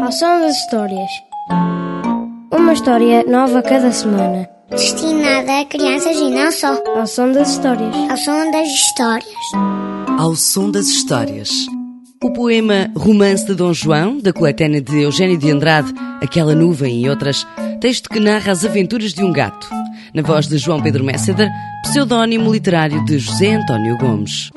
Ao som das histórias. Uma história nova cada semana. Destinada a crianças e não só. Ao som das histórias. Ao som das histórias. Ao som das histórias. O poema Romance de Dom João, da coletânea de Eugênio de Andrade, Aquela Nuvem e outras, texto que narra as aventuras de um gato, na voz de João Pedro Messeder, pseudónimo literário de José António Gomes.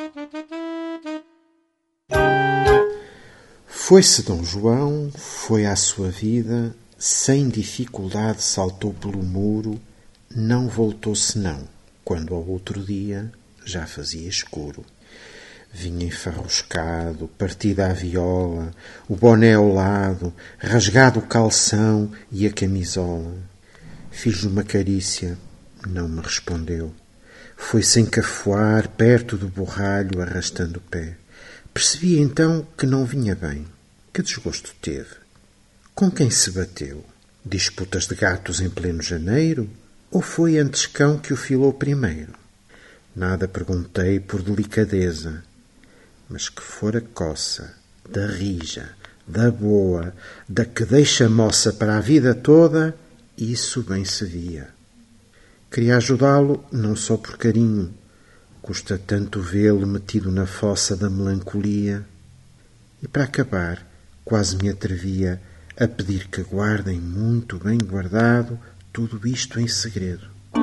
Foi-se Dom João, foi à sua vida, sem dificuldade saltou pelo muro, não voltou senão, quando ao outro dia já fazia escuro. Vinha enfarruscado, partida a viola, o boné ao lado, rasgado o calção e a camisola. Fiz-lhe uma carícia, não me respondeu. Foi-se encafuar perto do borralho, arrastando o pé. Percebi então que não vinha bem. Que desgosto teve? Com quem se bateu? Disputas de gatos em pleno janeiro? Ou foi antes cão que o filou primeiro? Nada perguntei por delicadeza, mas que fora coça, da rija, da boa, da que deixa moça para a vida toda, isso bem se via. Queria ajudá-lo não só por carinho, custa tanto vê-lo metido na fossa da melancolia. E para acabar, quase me atrevia a pedir que guardem muito bem guardado tudo isto em segredo.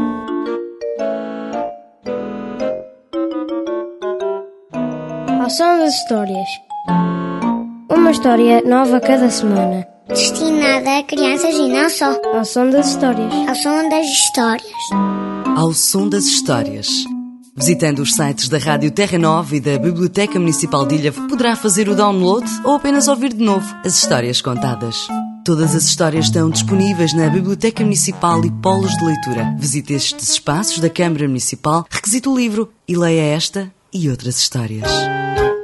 Ao som das histórias. Uma história nova cada semana. Destinada a crianças e não só. Ao som das histórias. Ao som das histórias. Ao som das histórias. Visitando os sites da Rádio Terra Nova e da Biblioteca Municipal de Ilhavo, poderá fazer o download ou apenas ouvir de novo as histórias contadas. Todas as histórias estão disponíveis na Biblioteca Municipal e Polos de Leitura. Visite estes espaços da Câmara Municipal, requisite o livro e leia esta e outras histórias.